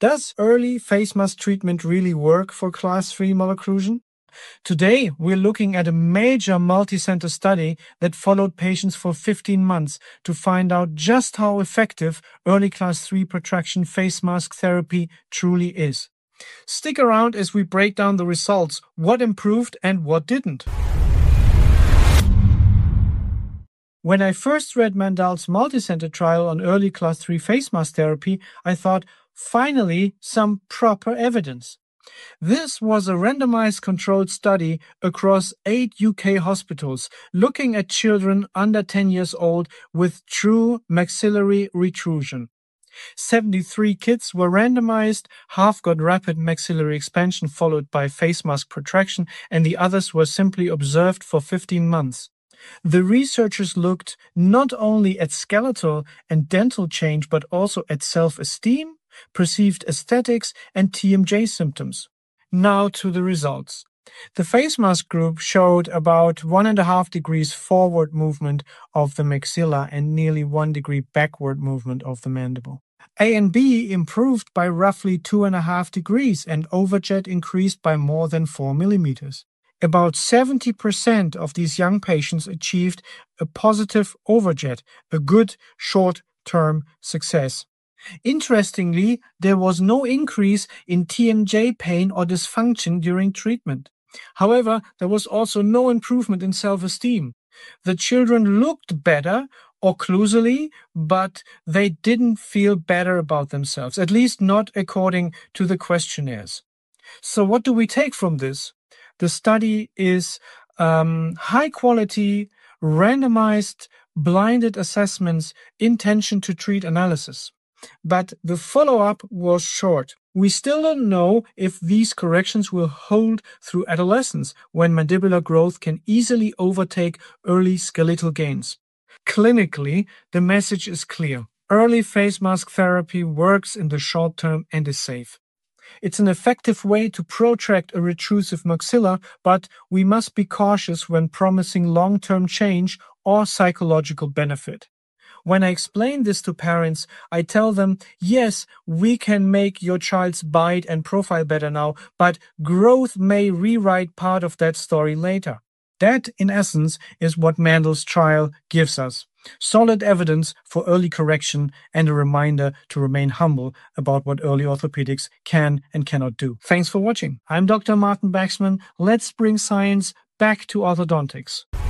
Does early face mask treatment really work for class 3 malocclusion? Today, we're looking at a major multi-center study that followed patients for 15 months to find out just how effective early class 3 protraction face mask therapy truly is. Stick around as we break down the results, what improved and what didn't. When I first read Mandal's multi-center trial on early class 3 face mask therapy, I thought, finally, some proper evidence. This was a randomized controlled study across 8 UK hospitals looking at children under 10 years old with true maxillary retrusion. 73 kids were randomized, half got rapid maxillary expansion followed by face mask protraction, and the others were simply observed for 15 months. The researchers looked not only at skeletal and dental change, but also at self-esteem, perceived aesthetics, and TMJ symptoms. Now to the results. The face mask group showed about 1.5 degrees forward movement of the maxilla and nearly 1 degree backward movement of the mandible. A and B improved by roughly 2.5 degrees, and overjet increased by more than 4 millimeters. About 70% of these young patients achieved a positive overjet, a good short-term success. Interestingly, there was no increase in TMJ pain or dysfunction during treatment. However, there was also no improvement in self-esteem. The children looked better occlusally, but they didn't feel better about themselves, at least not according to the questionnaires. So what do we take from this? The study is high-quality, randomized, blinded assessments, intention to treat analysis. But the follow-up was short. We still don't know if these corrections will hold through adolescence, when mandibular growth can easily overtake early skeletal gains. Clinically, the message is clear. Early face mask therapy works in the short term and is safe. It's an effective way to protract a retrusive maxilla, but we must be cautious when promising long-term change or psychological benefit. When I explain this to parents, I tell them, yes, we can make your child's bite and profile better now, but growth may rewrite part of that story later. That, in essence, is what Mandal's trial gives us. Solid evidence for early correction and a reminder to remain humble about what early orthopedics can and cannot do. Thanks for watching. I'm Dr. Martin Baxman. Let's bring science back to orthodontics.